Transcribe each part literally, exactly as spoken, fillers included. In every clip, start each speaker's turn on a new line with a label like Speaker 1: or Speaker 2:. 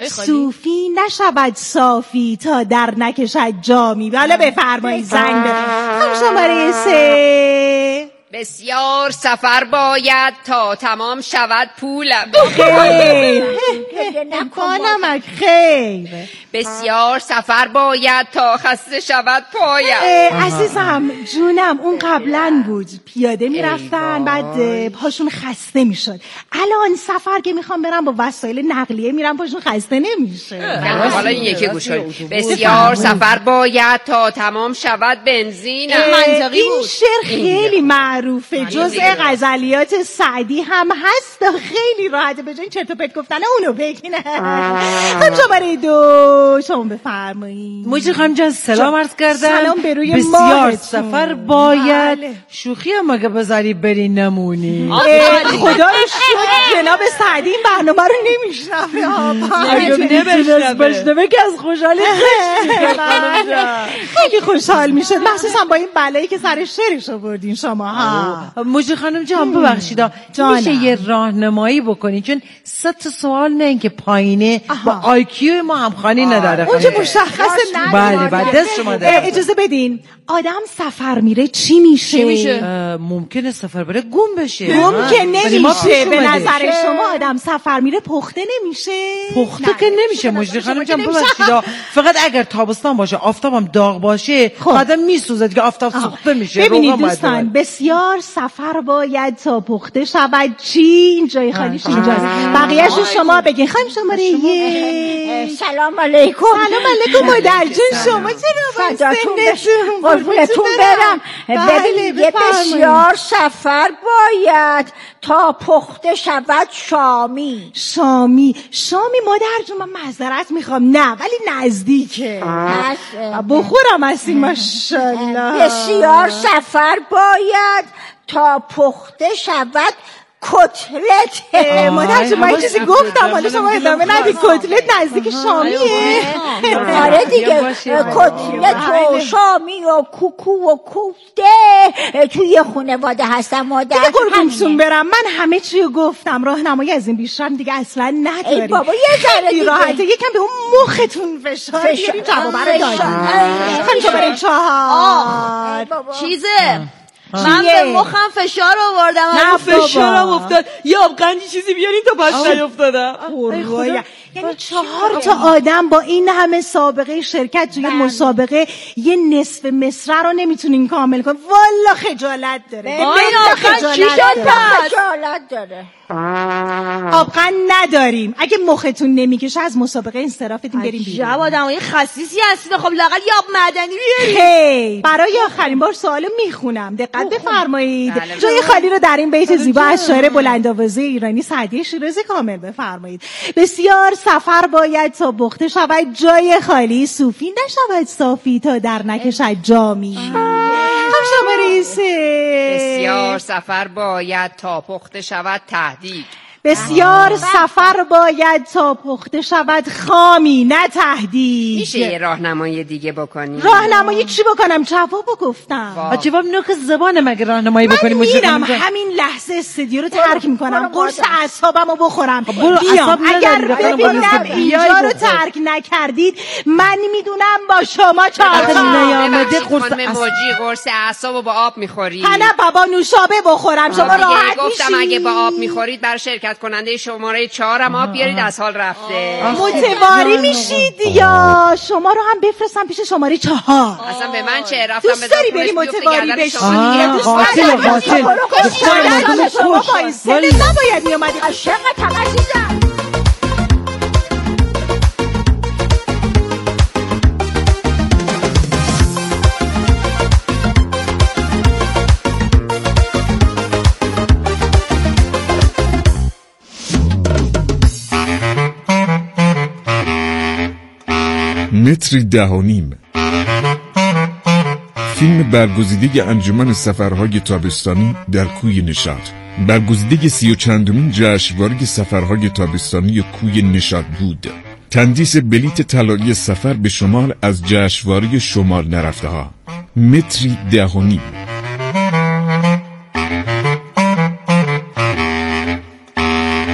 Speaker 1: صوفی نشود صافی تا در نکشد جامی. حالا بفرمایید زنگ هم شماره سه.
Speaker 2: بسیار سفر باید تا تمام شود پولم.
Speaker 1: خیر نکنمک خیر.
Speaker 2: بسیار سفر باید تا خسته شود پایم.
Speaker 1: عزیزم جونم اون قبلا بود، پیاده میرفتن بعد پاشون خسته میشد. الان سفر که میخوام برم با وسایل نقلیه میرم پاشون خسته نمیشه.
Speaker 2: حالا این یکی گوش کنید. بسیار سفر باید تا تمام شود بنزینم.
Speaker 1: این شعر خیلی معروفه، جزء غزلیات سعدی هم هست و خیلی راحته، به جای چرت و پرت گفتن اونو بگینه. خب شماره دو شما بفرمایید.
Speaker 3: موجی خانم جان سلام عرض کردم.
Speaker 1: سلام به روی
Speaker 3: بسیار سفر باید بله. شوخی هم اگه بذاری بری نمونی.
Speaker 1: خدا رو شکر جناب سعدی این برنامه رو نمیشنوه.
Speaker 3: نمیتونست بشنوه که از خوشحالی
Speaker 1: خیلی خوشحال میشه، مخصوصا با این بلایی که سر شعرش آوردین شما ها.
Speaker 3: موجی خانم جان ببخشید میشه یه راهنمایی بکنی، چون سه تا سوال نه اینکه پایینه با آی کیو ما همخوانی نداره.
Speaker 1: اون که مشخصه نه.
Speaker 3: بله بعد دست شما داره.
Speaker 1: اجازه بدین آدم سفر میره چی میشه؟
Speaker 3: چی میشه؟ ممکنه سفر بره گم بشه.
Speaker 1: گم که نمیشه. به نظر شما آدم سفر میره پخته نمیشه؟
Speaker 3: پخته که نمیشه موجی خانم جان ببخشید، فقط اگر تابستان باشه آفتابم داغ باشه آدم میسوزه که آفتاب سوخته میشه.
Speaker 1: ببینید دوستان بسیار سفر باید تا پخته شود چی؟ این جای خالیش اینجاست، بقیه‌شو شما بگین. خانم شماره یک.
Speaker 4: سلام علیکم.
Speaker 1: سلام علیکم مادر جون، شما چرا
Speaker 4: سنتون قربونتون برم. ببینید یه بسیار سفر باید تا پخته شود شامی.
Speaker 1: شامی شامی مادر جون من معذرت میخوام نه ولی نزدیکه. بخورم هستین ماشاءالله.
Speaker 4: بسیار سفر باید تا پخته شود کتلت.
Speaker 1: مادر جون من چیزی گفتم حالا شما ادامه ندید. کتلت نزدیک شامیه.
Speaker 4: آره دیگه کتلت و شامی و کوکو و کوفته توی خانواده هستم مادر.
Speaker 1: دیگه قربونتون برم من همه چی رو گفتم، راهنمایی از این بیشتر دیگه اصلا نداریم.
Speaker 4: ای بابا یه ذره دیگه
Speaker 1: راحته یکم به اون مختون فشار بیاریم جوابا رو دادیم. خانم شماره چهار.
Speaker 5: چیزه من به مخم فشار آوردم.
Speaker 3: نه فشارم افتاد یا آبقندی چیزی بیارین تا پس نیافتادم.
Speaker 1: یعنی چهار تا آدم با این همه سابقه شرکت توی مسابقه یه نصف مصرع رو نمیتونین کامل کنین. والا خجالت داره.
Speaker 5: این آبقند چی شد پس؟
Speaker 4: خجالت داره.
Speaker 1: آبقند نداریم. اگه مختون نمیکشه از مسابقه انصرافتون بریم بیرون.
Speaker 5: عجب آدمای خسیسی هستید. خب لااقل یه آب معدنی بیارید.
Speaker 1: هی برای آخرین بار سوالو میخونم دقت بفرمایید. جای خالی رو در این بیت زیبا از شاعر بلندآوازه ایرانی سعدی شیرازی کامل بفرمایید. بسیار سفر باید تا پخته شود جای خالی، صوفی نشود صافی تا در نکشد جامی. هم شماره سه.
Speaker 2: بسیار سفر باید تا پخته شود تهدید.
Speaker 1: بسیار سفر باید تا پخته شود خامی نه تهدید.
Speaker 2: میشه یه راهنمایی دیگه بکنی؟
Speaker 1: راهنمایی چی بکنم؟ جوابو گفتم.
Speaker 3: جواب نوک زبانه مگه راهنمایی بکنی؟
Speaker 1: من میرم همین لحظه استودیو رو ترک میکنم، قرص اعصابمو بخورم
Speaker 3: بیام.
Speaker 1: اگر ببینم اینجا رو ترک نکردید من میدونم با شما چهار
Speaker 3: نیامده
Speaker 2: قرص موجی قرص اعصابو با آب میخوری.
Speaker 1: نه بابا نوشابه بخورم شما راحت میشید.
Speaker 2: گفتم اگه با آب میخورید برای شرکت کننده شماره چهارم آب بیارید از حال رفته.
Speaker 1: متواری میشید یا شما رو هم بفرستم پیش شماره چهار؟
Speaker 2: اصلا به من چه رفتم
Speaker 1: دوست داری بری متواری بشی؟
Speaker 3: قاتل قاتل
Speaker 1: شما بایسته نباید میامدی
Speaker 4: عاشقتم عزیزم.
Speaker 6: متری ده و نیم فیلم برگزیده انجمن سفرهای تابستانی در کوی نشاط. برگزیده سی و چندمین جشنواره سفرهای تابستانی کوی نشاط بود. تندیس بلیت طلایی سفر به شمال از جشنواره شمال نرفته ها. متری ده و نیم.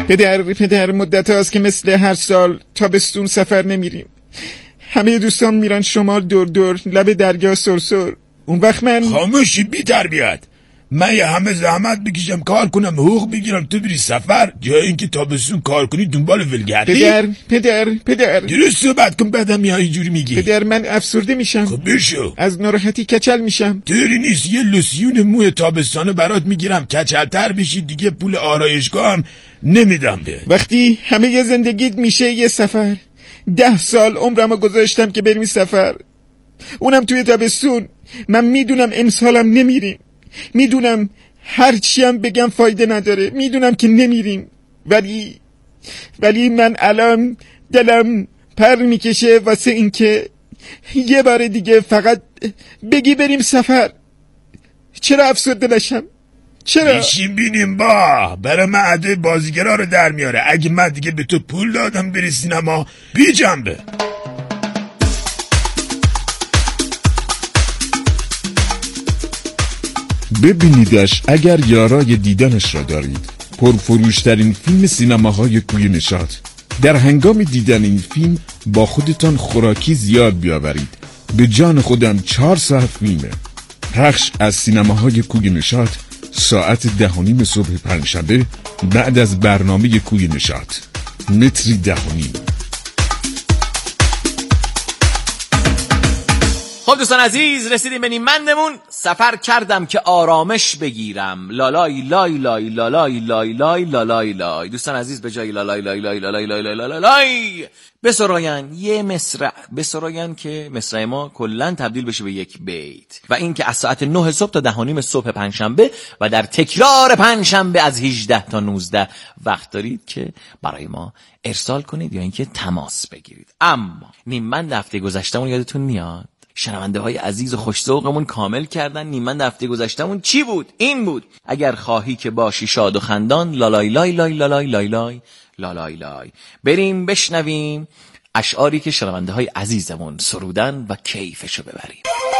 Speaker 7: پدر پدر مدت هاست که مثل هر سال تابستون سفر نمیریم. همه دوستان میرن شمال دور دور لب دریا سرسر. اون وقت من
Speaker 8: خاموشی بی تربیت. من یه همه زحمت بکشم کار کنم حقوق بگیرم تو بری سفر جای اینکه تابستون کار کنی دنبال ولگردی.
Speaker 7: پدر پدر پدر
Speaker 8: درست صحبت کن بعدم یا اینجوری میگی.
Speaker 7: پدر من افسرده میشم.
Speaker 8: خب بشو.
Speaker 7: از ناراحتی کچل میشم.
Speaker 8: طوری نیست یه لوسیون موی تابستانه برات میگیرم کچلتر بشی دیگه پول آرایشگاه هم نمیدم به.
Speaker 7: وقتی همه یه زندگیت میشه یه سفر. ده سال عمرمو گذاشتم که بریم سفر، اونم توی تابستون. من میدونم امسالم نمیریم، میدونم هرچیم بگم فایده نداره، میدونم که نمیریم، ولی ولی من الان دلم پر میکشه واسه این که یه بار دیگه فقط بگی بریم سفر. چرا افسرده نشم؟ چرا؟
Speaker 8: بیشیم بینیم با برای من عده بازیگرا رو در میاره. اگه من دیگه به تو پول دادم بری سینما بی جنبه.
Speaker 6: ببینیدش اگر یارای دیدنش را دارید. پرفروشترین فیلم سینماهای کوی نشاط. در هنگام دیدن این فیلم با خودتان خوراکی زیاد بیاورید. به جان خودم چهار ساعت فیلمه. پخش از سینماهای کوی نشاط ساعت ده و نیم صبح پنجشنبه بعد از برنامه کوی نشاط. متری ده و نیم.
Speaker 9: خب دوستان عزیز رسیدیم به نیمندمون. سفر کردم که آرامش بگیرم. لالای لای لای لالای لای لای لالای لای. دوستان عزیز به جای لالای لای لای لالای لای لای لای لای بسراین یه مصرع بسراین که مصرع ما کلن تبدیل بشه به یک بیت، و این که از ساعت نه صبح تا ده و نیم صبح پنجشنبه و در تکرار پنجشنبه از هجده تا نوزده وقت دارید که برای ما ارسال کنید یا اینکه تماس بگیرید. اما نیمند هفته گذشتمون یادتون میاد؟ شنونده های عزیز و خوش‌ذوقمون کامل کردن. نیمند هفته گذشتمون چی بود؟ این بود: اگر خواهی که باشی شاد و خندان لالای لای لای لالای لای لای لالای لای. بریم بشنویم اشعاری که شنونده های عزیزمون سرودن و کیفشو ببریم.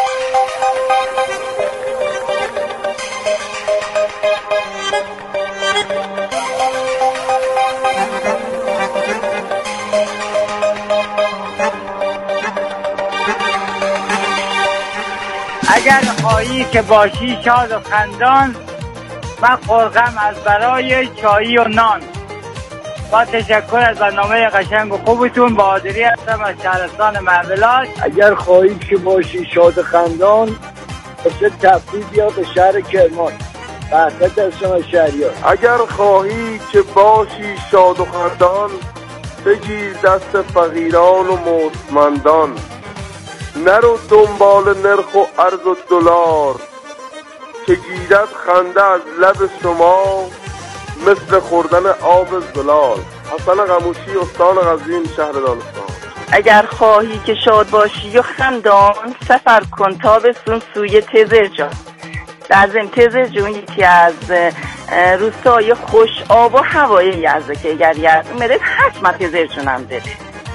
Speaker 10: اگر خواهی که باشی شاد و خندان، من خورغم از برای چایی و نان. با تشکر از برنامه قشنگ و خوبتون. بهادری هستم از شهرستان معبلات.
Speaker 11: اگر خواهی که باشی شاد و خندان، واسه تفریح بیا به شهر کرمان. بحثت از شما شهریار.
Speaker 12: اگر خواهی که باشی شاد و خندان، بگیر دست فقیران و مستمندان. نرو دنبال نرخ و ارز و دلار، که گیرد خنده از لب شما مثل خوردن آب زلال. حسن قموشی، استان قزوین، شهر دانستان.
Speaker 13: اگر خواهی که شاد باشی و خندان، سفر کن تابستون سوی تزرجان. در ضمن تزرجان یکی از روستای خوش آب و هوای یزده که اگر یزد اومده حتما تزرجان هم داره.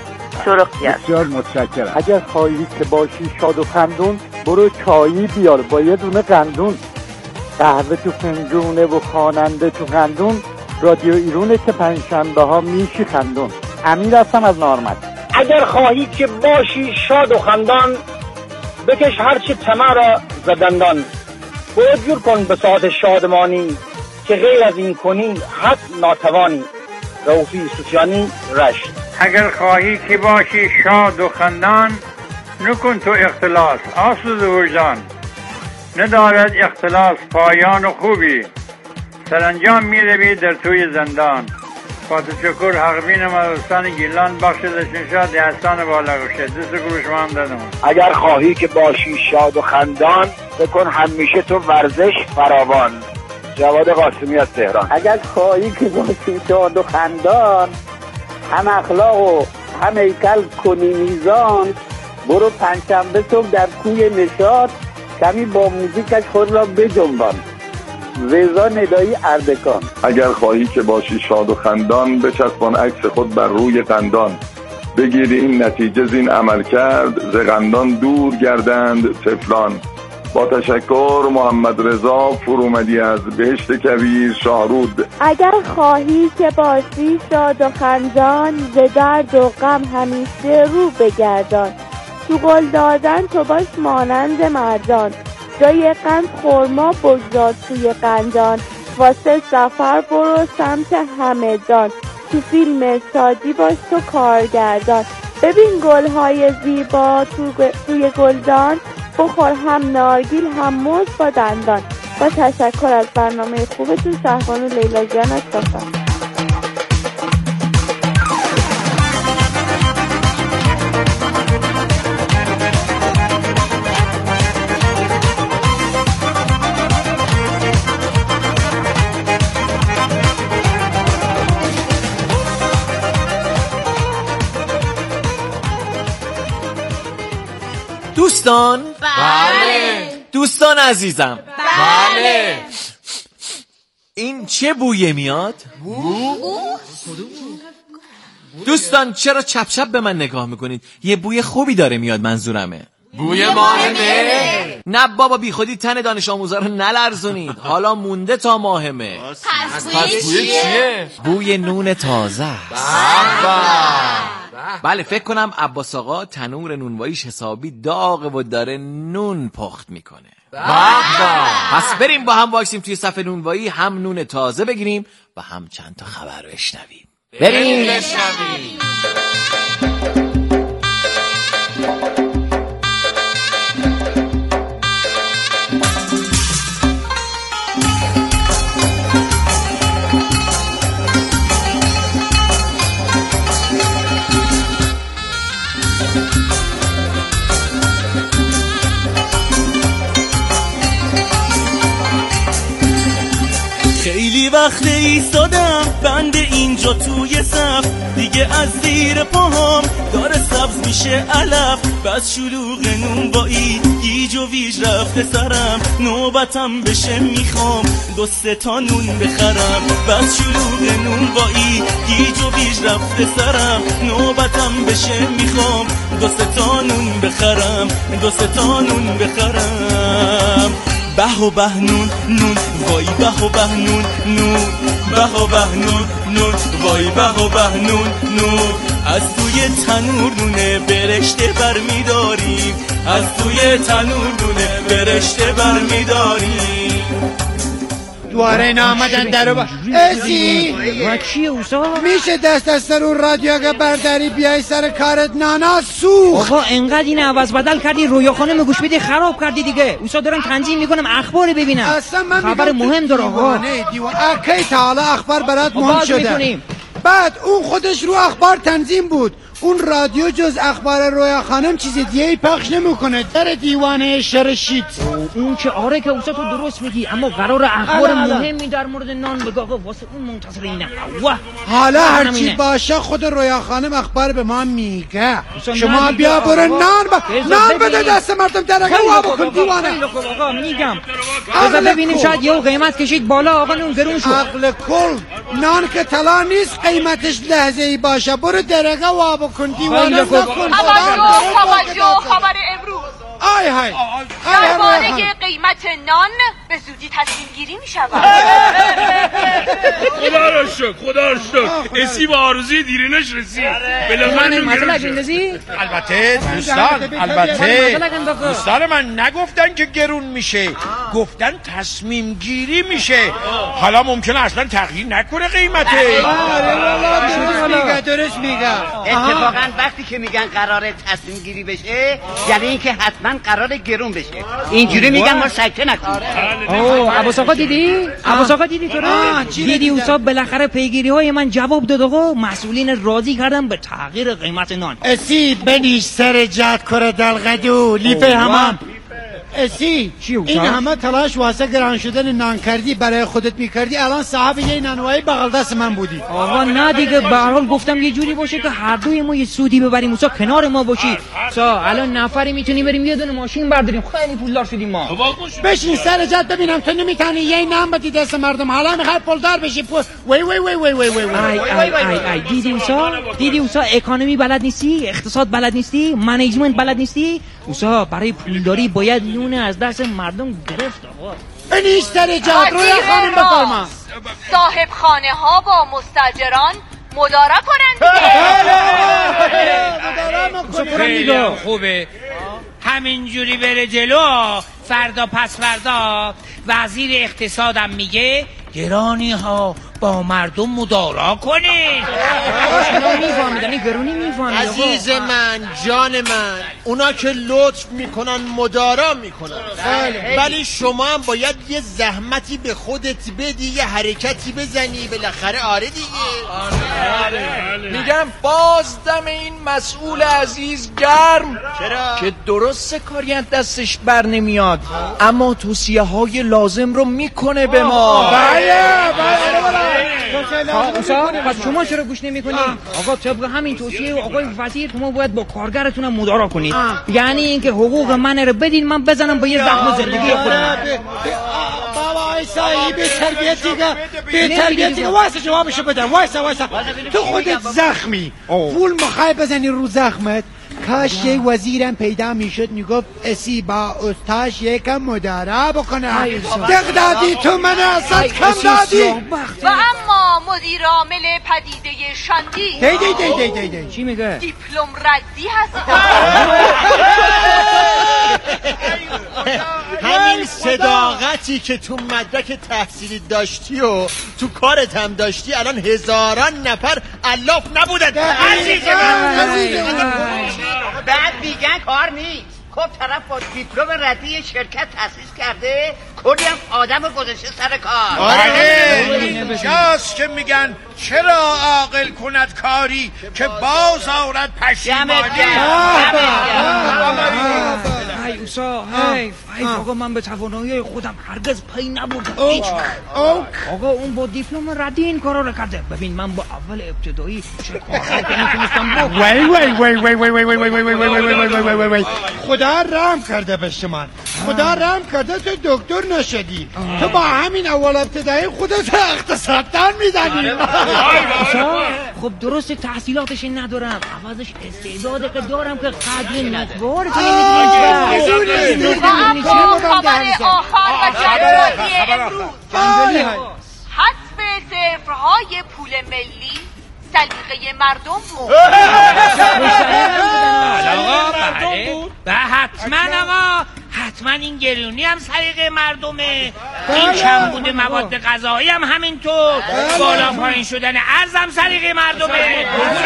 Speaker 11: بسیار متشکرم. اگر خواهی که باشی شاد و خندون، برو چایی بیار با یه دونه قندون. قهوه تو فنجونه و خواننده تو قندون. رادیو ایرونه که پنجشنبه ها میشی خندون. امیر هستم از نارمد.
Speaker 14: اگر خواهی که باشی شاد و خندان، بکش هرچی طمع را زدندان. برو جور کن به ساعت شادمانی، که غیر از این کنی حد ناتوانی. روفی سوسیانی، رشت.
Speaker 10: اگر خواهی که باشی شاد و خندان، نکن تو اختلاس آسود وجدان. ندارد اختلاس پایان و خوبی، سرانجام میروی در توی زندان. با تشکر حقبین مدرسان گیلان، بخش دشنشاد دهستان بالاگوشه. دست گروش ما هم دادم.
Speaker 11: اگر خواهی که باشی شاد و خندان، بکن همیشه تو ورزش فراوان. جواد قاسمی از تهران.
Speaker 15: اگر خواهی که باشی شاد و خندان، هم اخلاق و هم هیکل کنی میزان. برو پنجشنبه صبح در کوی نشاط، کمی با موزیکش خود را بجنبان. رضا ندایی اردکان.
Speaker 12: اگر خواهی که باشی شاد و خندان، بچسبان عکس خود بر روی قندان. بگیری این نتیجه زین عمل کرد، ز قندان دور گردند طفلان. با تشکر، محمد رضا فرومدی از بهشت کویر شاهرود.
Speaker 16: اگر خواهی که باشی شاد و خندان، ز درد و غم همیشه رو بگردان. تو گل دادن تو باش مانند مردان، جای قند خورما بگذار توی قندان. واسه سفر برو سمت همدان، تو فیلم شادی باش تو کارگردان. ببین گلهای زیبا تو توی گلدان، بخور هم نارگیل هم موز با دندان. با تشکر از برنامه خوبتون، شهبانو لیلا جان از صفا.
Speaker 9: دوستان بله دوستان عزیزم بله این چه بویه میاد؟ بو؟ دوستان چرا چپ چپ به من نگاه میکنید؟ یه بوی خوبی داره میاد، منظورمه
Speaker 17: بوی ماه مه.
Speaker 9: نه بابا بی خودی تن دانش آموزا رو نلرزونید، حالا مونده تا ماه مه.
Speaker 17: پس بوی چیه؟
Speaker 9: بوی نون تازه است. بله فکر کنم عباس آقا تنور نونواییش حسابی داغه و داره نون پخت میکنه. پس بریم با هم واکسیم توی صف نونوایی، هم نون تازه بگیریم و هم چند تا خبر بشنویم. بریم بشنویم.
Speaker 18: خیلی وقت ایستادم بند اینجا توی صف، دیگه از زیر پاهام داره سبز میشه علف. بس شلوغ نونوایی گیج و ویج رفته سرم، نوبتم بشه میخوام دو سه تا نون بخرم. بس شلوغ نونوایی گیج و ویج رفته سرم، نوبتم بشه میخوام دو سه تا نون بخرم، دو سه تا نون بخرم. به و به نون نون وای به و به نون نون، به و به نون نون وای به و به نون نون. از توی تنور نونه برشته برمیداریم، از توی تنور نونه برشته برمیداریم.
Speaker 19: دواره اینا آمدن در با ازی
Speaker 3: و چیه اوسا؟
Speaker 19: میشه دست دست رو رادیو اگه برداری بیای سر کارت؟ نانا سوخ.
Speaker 3: آقا انقدر این عوض بدل کردی رویا خانم گوش بده خراب کردی دیگه. اوسا دارم تنظیم میکنم اخبار ببینم،
Speaker 19: اصلا من
Speaker 3: خبر مهم داره آقا.
Speaker 19: اکی تا حالا اخبار برات مهم شده؟ بعد اون خودش رو اخبار تنظیم بود، اون رادیو جز اخبار رویا خانم چیز دیگه پخش نمیکنه. در دیوانه شرشید.
Speaker 3: اون که آره که اوسا تو درست میگی، اما قرار اخبار مهمی در مورد نان بگو آقا، واسه اون منتظر اینم.
Speaker 19: حالا هر چی باشه خود رویا خانم اخبار به ما میگه. شما بیا برو نان با نان بده دست مردم درگه وا بکن دیوانه.
Speaker 3: آقا میگم بذار ببینیم شاید یه قیمت کشید بالا آقا نون گرون شد.
Speaker 19: عقل کل نان که طلا نیست قیمتش لحظه ای باشه. برو درگه وا بکن دیوانه نکن.
Speaker 20: توجه خبر امروز.
Speaker 19: آی های
Speaker 20: درباره قیمت نان به زودی تصمیم گیری می شود.
Speaker 8: خدا را شکر خدا را شکر اسی با آرزوی دیرینش رسید. بالاخره
Speaker 3: گرون شد.
Speaker 19: البته دوستان البته دوستان من نگفتن که گرون میشه، گفتن تصمیم گیری میشه. حالا ممکنه اصلا تغییر نکنه قیمته. درست میگه درست میگه.
Speaker 21: اتفاقا وقتی که میگن قراره تصمیم گیری بشه یعنی اینکه حتما قراره گرون بشه. اینجوری میگن ما شک نکنیم.
Speaker 3: اوه عباس آقا دیدی؟ عباس آقا دیدی تو رو؟ دیدی اوسا بالاخره پیگیری های من جواب داد آقا. مسئولین راضی کردن به تغییر قیمت نان.
Speaker 19: اسی بنیش سر جد کره دلغدو لیفه همم. اسی این همه تلاش واسه گران شدن نان کردی برای خودت میکردی، الان صاحب یه نانوایی بغل دست من بودی.
Speaker 3: آقا نه دیگه، به هر حال گفتم یه جوری باشه که هر دوی ما یه سودی ببریم. اوسا کنار ما باشی. سا الان نفری میتونی بریم یه دونه ماشین برداریم، خیلی پولدار شدیم ما.
Speaker 19: بشین سر جد ببینم تو نمیتونی یه نان بدی دست مردم، حالا میخوای پولدار بشی. وای وای وای وای وای وای
Speaker 3: ای ای ای ای دیدی اوسا؟ دیدی اوسا اکانومی بلد نیستی؟ اقتصاد بلد نیستی؟ منیجمنت بلد نیستی؟ اوسا برای پولداری باید
Speaker 5: میلیون از دست مردم گرفت آقا.
Speaker 22: بنیش سر جاد روی خانم بفرما.
Speaker 20: صاحب خانه ها با مستاجران مدارا کنن
Speaker 5: دیگه. خیلی خوبه همینجوری بره جلو. فردا پس فردا وزیر اقتصادم میگه گرانی ها با مردم مدارا کنین. شما میفهمیدن این گرونی میفهمید.
Speaker 19: عزیز من جان من اونا که لطف میکنن مدارا میکنن، ولی شما هم باید یه زحمتی به خودت بدی، یه حرکتی بزنی بالاخره. آره دیگه.
Speaker 9: میگم باز دم این مسئول عزیز گرم.
Speaker 19: چرا؟
Speaker 9: که درست کاری از دستش بر نمیاد اما توصیه های لازم رو میکنه به ما.
Speaker 5: بله بله پس شما چرا گوش نمی‌کنید؟ آقا طبق همین توصیه آقای وزیر شما باید با کارگرتون مدارا کنید. یعنی اینکه حقوق من رو بدین من بزنم با یه زخم زندگی خودم.
Speaker 22: بابا ایسایی به تربیت دیگه به تربیت دیگه واسه جوابشو بدم. وایسا وایسا تو خودت زخمی پول مخای بزنی رو زخمت. کاش یه وزیرم پیدا میشد میگفت اسی با استاش یکم مدارا بکنه. دق دادی تو من اصد کم دادی.
Speaker 20: و اما مدیر عامل پدیده شاندی
Speaker 22: دی دی دی دی دی
Speaker 5: چی میگه؟
Speaker 20: دیپلم ردی هست.
Speaker 19: همین صداقتی که تو مدرک تحصیلی داشتی و تو کارت هم داشتی الان هزاران نفر الاف نبودن. عزیز من
Speaker 21: بعد میگن کار نیست. خب طرف با دیپلم ردی شرکت تأسیس کرده کلی هم آدم گذاشته سر کار.
Speaker 19: آره اینجاست که میگن چرا عاقل کند کاری که باز آورد پشیمانی.
Speaker 5: های اوسا های های آقا من به توانایی خودم هرگز پی نبردم هیچ آقا اون با دیپلم ردی این کارا رو کرده. ببین من با اول ابتدایی چه کارا که میتونستم بکنم.
Speaker 22: وای وای وای وای وای وای وای وای وای وای وای وای وای وای خدا رحم کرده به شما. خدا رحم کرده تو دکتر نشدی. تو با همین اول ابتدایی خودت اقتصاددان میزنی.
Speaker 5: خب درست تحصیلاتش ندارم عوضش استعداد که دارم که قدر نتوار تو نمیدونی.
Speaker 20: و اما خبر آخر و جذابی امروز حذف صفرهای پول ملی سلیقه مردم بود.
Speaker 5: و حتما آقا حتما این گرونی هم سلیقه مردمه. این کم بوده مواد غذایی هم همینطور. بالا پایین شدن ارزم سلیقه مردمه.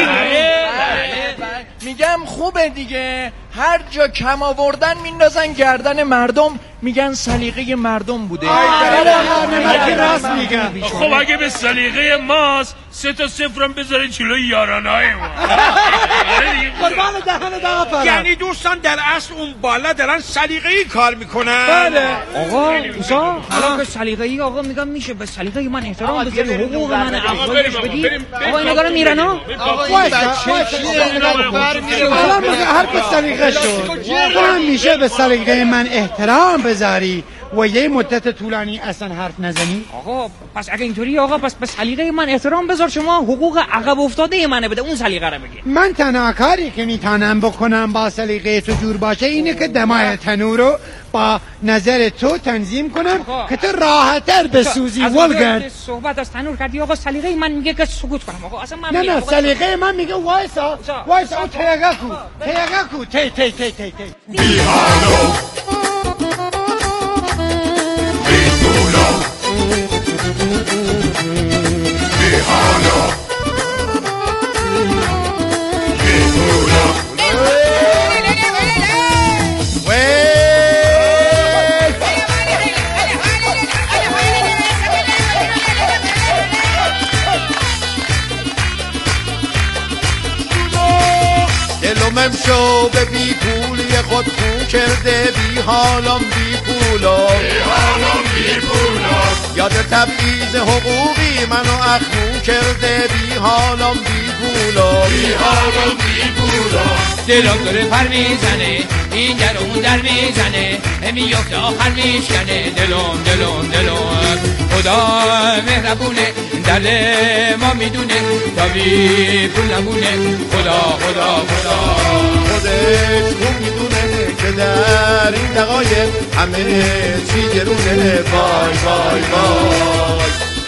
Speaker 9: میگم خوبه دیگه هر جا کم آوردن میندازن گردن مردم میگن سلیقه مردم بوده.
Speaker 22: راست میگن.
Speaker 23: خب اگه به سلیقه ماست سه تا صفرم بذاره جلوی یارانهای ما.
Speaker 22: قربان دهن دهن.
Speaker 19: یعنی دوستان در اصل اون بالا دارن سلیقه‌ای کار میکنن.
Speaker 22: بله
Speaker 5: آقا اوسا حالا که سلیقه‌ای آقا میگم میشه به سلیقه من احترام بذاری حقوق من افزایش بدی. آقا اینا دارن میرن ها.
Speaker 19: آقا این بچه چیه
Speaker 22: حالا میگه هر کس سلیقه شد. تو هم میشه به سلیقه من احترام بذاری و یه مدت طولانی اصلا حرف نزنی.
Speaker 5: آقا پس اگه اینطوری آقا پس به سلیقه من احترام بذار شما حقوق عقب افتاده منو بده اون سلیقه رو بگی.
Speaker 22: من تنها کاری که میتونم بکنم با سلیقه تو جور باشه اینه که دمای تنور رو با نظر تو تنظیم کنم که تو راحت‌تر بسوزی. ولگرد
Speaker 5: صحبت از تنور کردی آقا سلیقه من میگه که سکوت کنم آقا اصلا من
Speaker 22: نه نه سلیقه من میگه وایسا وایسا او تیگه کو تیگه کو تی تی تی تی تی
Speaker 19: دلم امشو به بی پولی خود خو کرده بی حالم بی پولا بی حالم بی پولا یاد تبعیض حقوقی منو اخمو کرده بی حالم بی پولا بی حالم بی پولا
Speaker 5: دلم داره پر میزنه این در اون در میزنه میفته آخر میشکنه دلم دلم دلم خدا مهربونه دل ما میدونه تا بی پول نمونه خدا خدا خدا
Speaker 19: خودش خوب میدونه
Speaker 1: که در این دقایق همه چی گرونه. وای وای وای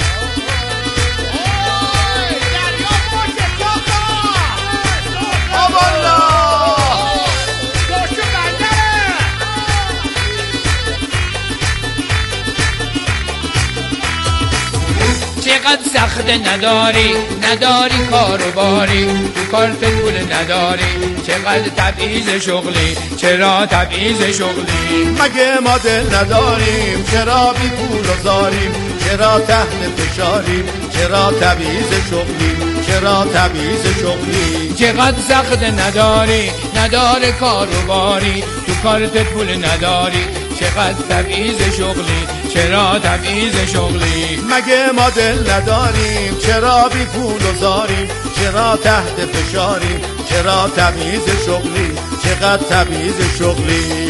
Speaker 5: چقدر سخت نداری نداری کاروباری تو کارت پول نداری چقدر تبعیض شغلی چرا تبعیض شغلی
Speaker 1: مگه ما دل نداریم چرا بی پول و زاریم چرا تحت فشاریم چرا تبعیض شغلی چرا تبعیض شغلی
Speaker 5: چقدر سخت نداری نداره کاروباری تو کارت پول نداری چقدر تبعیض شغلی چرا تبعیض شغلی
Speaker 1: مگه ما دل نداریم چرا بی پول و زاریم چرا تحت فشاریم چرا تبعیض شغلی چقدر تبعیض شغلی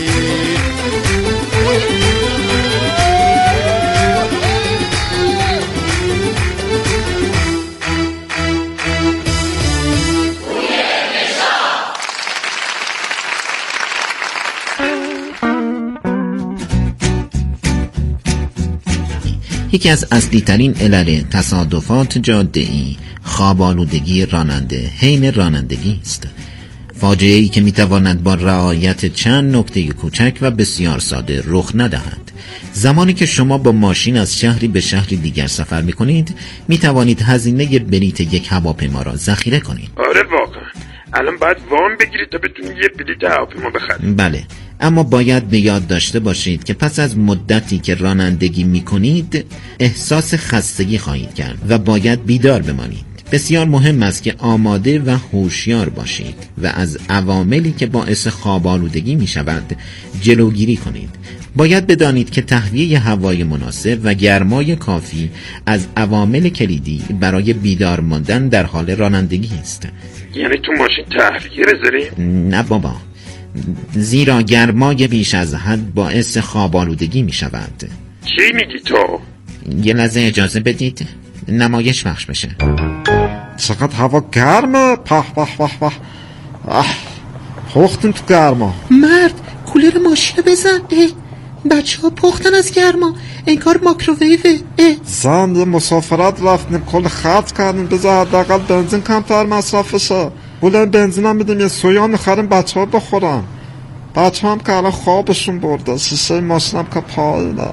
Speaker 2: یکی از اصلی ترین علل تصادفات جاده‌ای خواب‌آلودگی راننده حین رانندگی است. فاجعه‌ای که میتواند با رعایت چند نکته کوچک و بسیار ساده رخ ندهد. زمانی که شما با ماشین از شهری به شهری دیگر سفر میکنید میتوانید هزینه بلیت یک هواپیما را ذخیره کنید.
Speaker 6: آره واقعا الان باید وام بگیرید تا بتونید یه بلیت هواپیما بخرید.
Speaker 2: بله، اما باید به یاد داشته باشید که پس از مدتی که رانندگی میکنید احساس خستگی خواهید کرد و باید بیدار بمانید. بسیار مهم است که آماده و هوشیار باشید و از عواملی که باعث خواب‌آلودگی میشود جلوگیری کنید. باید بدانید که تهویه هوای مناسب و گرمای کافی از عوامل کلیدی برای بیدار ماندن در حال رانندگی است.
Speaker 6: یعنی تو ماشین تهویه بذاریم؟
Speaker 2: نه بابا، زیرا گرمای بیش از حد باعث خواب‌آلودگی می شود.
Speaker 6: چی میگی تو؟
Speaker 2: یه لحظه اجازه بدید نمایش پخش بشه.
Speaker 4: چقدر هوا گرمه. پح پح پح پح پختیم تو گرما.
Speaker 24: مرد کولر ماشین بزن. بچه ها پختن از گرما انگار ماکروویوه.
Speaker 4: زن یه مسافرت رفتیم کل خرج کردیم بذار حداقل بنزین کمتر مصرف شه. بولن بنزین هم میدیم یه سویا میخریم بچه ها بخورن. بچه هم که الان خوابشون برده شیشه ماشین هم که پایینه.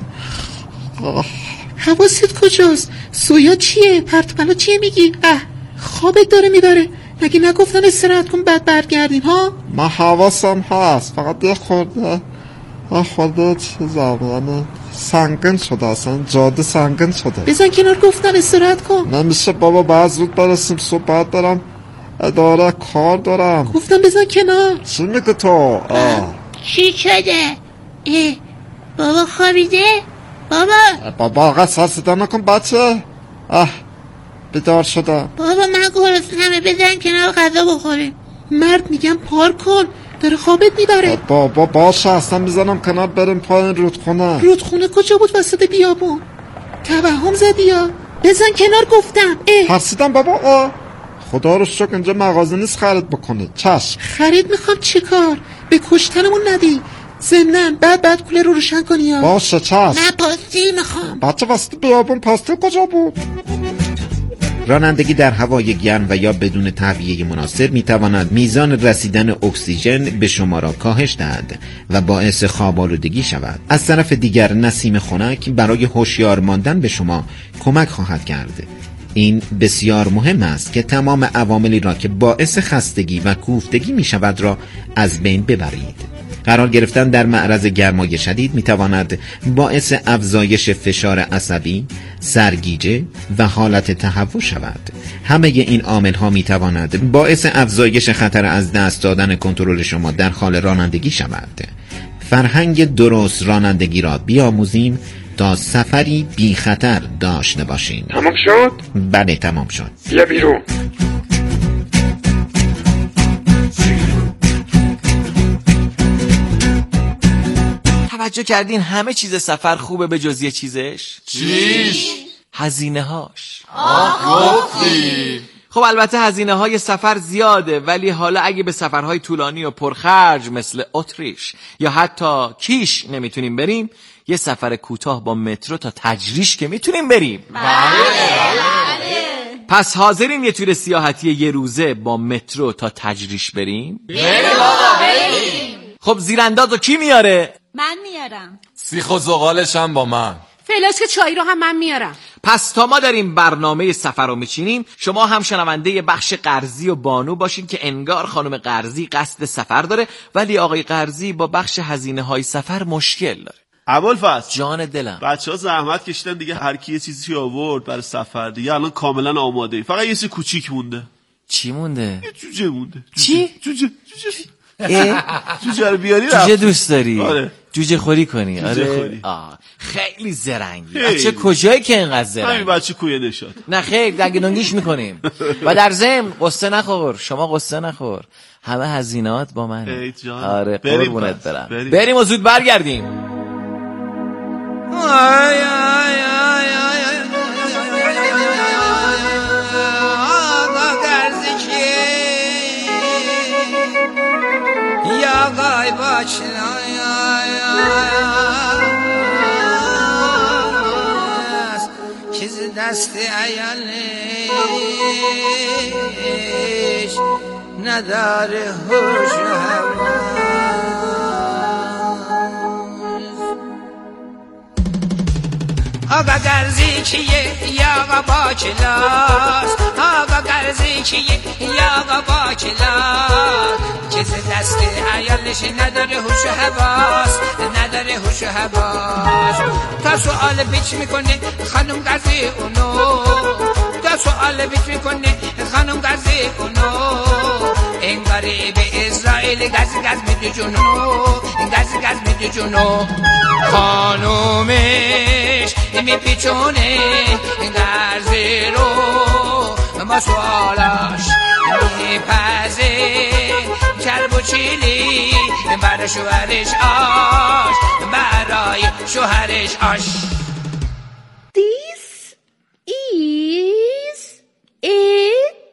Speaker 24: حواست کجاست؟ سویا چیه؟ پرتقالا چیه میگی؟ اه خوابت داره میبره. مگه نگفتن استراحت کن بعد برگردیم ها؟
Speaker 4: من حواسم هست فقط یه خورده یه خورده چیزم یعنی سنگین شده اصلا جاده سنگین شده.
Speaker 24: بزن کنار گفتن استراحت کن.
Speaker 4: نمیشه بابا باید زود برسیم صبح باید برم اداره کار دارم.
Speaker 24: گفتم بزن کنار.
Speaker 4: چی میگه تو؟ آه.
Speaker 24: چی شده؟ اه بابا خوابیده؟ بابا
Speaker 4: بابا آقا سرسیده نکن بچه. اه بیدار شده.
Speaker 24: بابا من گرسنمه بزن کنار غذا بخوریم. مرد میگم پارک کن داره خوابت میبره.
Speaker 4: بابا باشه اصلا میزنم کنار بریم پایین رودخونه.
Speaker 24: رودخونه کجا بود وسط بیابون؟ توهم زدی یا؟ بزن کنار گفتم.
Speaker 4: ترسیدم بابا. آه خدا رو شکر اینجا مغازه نیست خرید بکنه. چشم.
Speaker 24: خرید میخوام چی کار؟ به کشتنمون ندی. ضمناً بعد بعد کوله رو روشن کنی یا؟
Speaker 4: باشه چشم.
Speaker 24: نه پاستیل میخوام.
Speaker 4: بچه وسط بیابون پاستیل کجا بود؟
Speaker 2: رانندگی در هوای گرم و یا بدون تهویه مناسب میتواند میزان رسیدن اکسیژن به شما را کاهش دهد و باعث خواب‌آلودگی شود. از طرف دیگر نسیم خنک برای هوشیار ماندن به شما کمک خواهد کرد. این بسیار مهم است که تمام عواملی را که باعث خستگی و کوفتگی می شود را از بین ببرید. قرار گرفتن در معرض گرمای شدید می تواند باعث افزایش فشار عصبی، سرگیجه و حالت تهوع شود. همه این عامل ها می تواند باعث افزایش خطر از دست دادن کنترل شما در حال رانندگی شود. فرهنگ درست رانندگی را بیاموزیم تا سفری بی خطر داشته باشیم.
Speaker 6: تمام شد؟
Speaker 2: بله تمام شد.
Speaker 6: بیا بیرون.
Speaker 9: توجه کردین همه چیز سفر خوبه به جز یه چیزش؟
Speaker 17: چیش؟
Speaker 9: هزینه هاش.
Speaker 17: آه گفتی.
Speaker 9: خب البته هزینه های سفر زیاده، ولی حالا اگه به سفرهای طولانی و پرخرج مثل اتریش یا حتی کیش نمیتونیم بریم، یه سفر کوتاه با مترو تا تجریش که میتونیم بریم. پس حاضرین یه تور سیاحتی یه روزه با مترو تا تجریش بریم؟
Speaker 17: بریم آقا بریم.
Speaker 9: خب زیراندازو کی میاره؟
Speaker 7: من میارم.
Speaker 17: سیخ و زغالش هم با من.
Speaker 7: فلاسک چای رو هم من میارم.
Speaker 9: پس تا ما داریم برنامه سفر رو میچینیم، شما هم شنونده بخش قرضی و بانو باشین که انگار خانم قرضی قصد سفر داره ولی آقای قرضی با بخش هزینه های سفر مشکل داره.
Speaker 10: ابوالفضل
Speaker 9: جان دلم،
Speaker 10: بچه‌ها زحمت کشیدن دیگه، هر کی یه چیزی آورد برای سفر دیگه، الان کاملا آماده ای. فقط یه چیز کوچیک مونده.
Speaker 9: چی مونده؟
Speaker 10: یه جوجه مونده.
Speaker 9: چی؟
Speaker 10: جوجه جوجه جوجه رو بیاری رفت.
Speaker 9: جوجه دوست داری؟
Speaker 10: آره.
Speaker 9: جوجه خوری کنی؟
Speaker 10: جوجه
Speaker 9: آره.
Speaker 10: خوری.
Speaker 9: آه. خیلی زرنگی. بچه کجایی که اینقدر زرنگی؟
Speaker 10: همین بچه کوی نشاد.
Speaker 9: نه خیر، دنگدنگیش میکنیم. و در ضمن قصه نخور، شما قصه نخور، همه هزینات با منه. آره قربونت برم. بریم. بریم و زود برگردیم.
Speaker 13: آی آی آی آی آقا گرزی که یا قای باشن چیز دست ایالش نداره هوش و هوا. آقا گرزی کیه یا آقا با کلاس، آقا گرزی کیه یا آقا با کلاس، چیز دست عیالش نداره هوش و حواس، نداره هوش و حواس. تا سوال بیچ میکنه خانم گرزی اونو، تا سوال بیچ میکنه خانم گرزی اونو، انگاری به اسرائیل گز گز میده جونو، گز گز میده جونو. خانومش میپیچونه گرزی رو با سوالاش میپزه چرب و چیلی برای شوهرش آش، برای شوهرش آش.
Speaker 16: This is a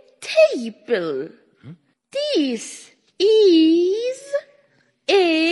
Speaker 16: table. This is a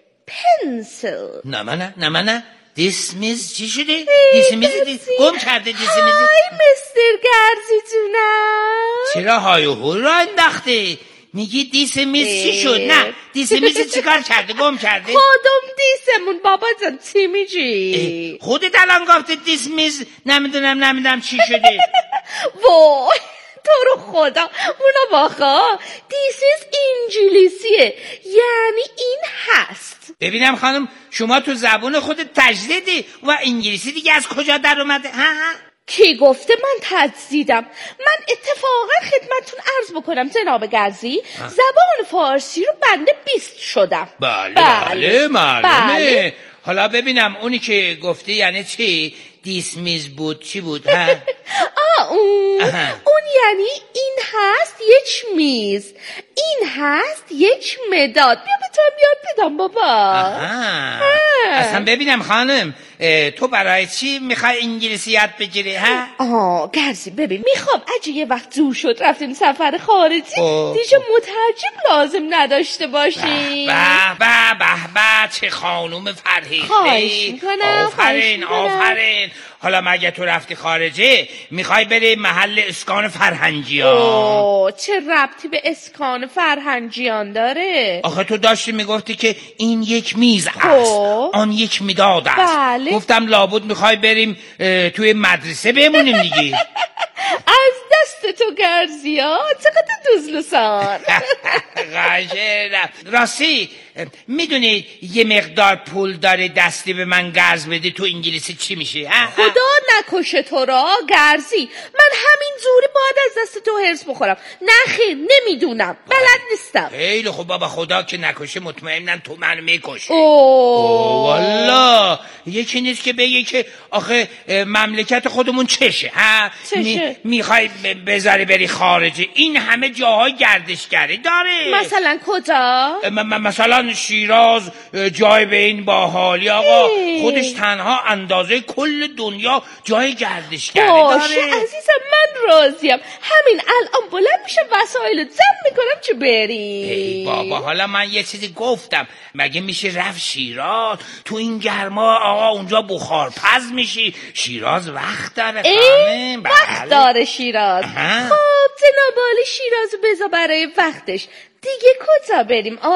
Speaker 16: pencil.
Speaker 5: نه نه نه نه دیسمیز چی شده؟ دیسمیز گم کرده دیسمیز.
Speaker 16: های مستر گرزی جونم،
Speaker 5: چرا های و هو را انداخته؟ میگی دیسمیز چی شد؟ نه دیسمیز چیکار کرده؟ گم کرده؟
Speaker 16: خودم دیسمون بابا جان چی میگی؟
Speaker 5: خودت الان گفته دیسمیز نمیدونم نمیدونم چی شده.
Speaker 16: وای تو رو خدا اونو باخا، دیسیز انگلیسیه یعنی این هست.
Speaker 5: ببینم خانم شما تو زبون خودت تجدیدی و انگلیسی دیگه از کجا در اومده؟ ها ها
Speaker 16: کی گفته من تجدیدم؟ من اتفاقا خدمتتون عرض بکنم جناب گرزی، زبان فارسی رو بنده بیست شدم.
Speaker 5: بله بله معلومه. بله. حالا ببینم اونی که گفته یعنی چی؟ دیسمیز بود چی بود؟ ها؟
Speaker 16: آه اون اون یعنی این هست یک میز، این هست یک مداد. بیا به تو یاد بدم بابا.
Speaker 5: اصلا ببینم خانم تو برای چی میخوای انگلیسی یاد بگیری؟ ها؟
Speaker 16: آه گرزی ببین میخوام اگه یه وقت زور شد رفتیم سفر خارجی دیگه مترجم لازم نداشته باشیم.
Speaker 5: به به به به چه خانوم فرهیخته.
Speaker 16: خواهش میکنم.
Speaker 5: آفرین آفرین. حالا مگه تو رفتی خارجه میخوای بری محل اسکان فرهنگیان؟
Speaker 16: اوه چه ربطی به اسکان فرهنگیان داره؟
Speaker 5: آخه تو داشتی میگفتی که این یک میز است، آن یک مداد است.
Speaker 16: بله.
Speaker 5: گفتم لابد میخوای بریم توی مدرسه بمونیم دیگه.
Speaker 16: از دست تو گرزی ها چقدر دوزلوسان.
Speaker 5: قشنگ. راستی میدونی یه مقدار پول داره دستی به من قرض بده تو انگلیسی چی میشه؟
Speaker 16: خدا نکشه تو را گرزی، من همین زوری باید از دست تو هرس بخورم. نخیر نمیدونم بلد نیستم.
Speaker 5: خیلی خوب بابا خدا که نکشه مطمئنم تو منو میکشه.
Speaker 16: اوه
Speaker 5: والا یکی نیست که بگه که آخه مملکت خودمون چشه ها؟
Speaker 16: چشه؟
Speaker 5: میخوای بذاری بری خارجه، این همه جاهای گردشگری داره.
Speaker 16: مثلا کجا؟
Speaker 5: م- مثلا اصلا شیراز جای به این باحالی آقا. خودش تنها اندازه کل دنیا جای گردشگری داره.
Speaker 11: باشه عزیزم من راضیم. همین الان بلند میشه وسایل جمع میکنم چه بریم.
Speaker 5: ای بابا حالا من یه چیزی گفتم، مگه میشه رفت شیراز تو این گرما آقا؟ اونجا بخار پز میشی. شیراز وقت داره خانم.
Speaker 11: وقت داره شیراز. خب جناب عالی شیراز بذار برای وقتش دیگه کجا بریم؟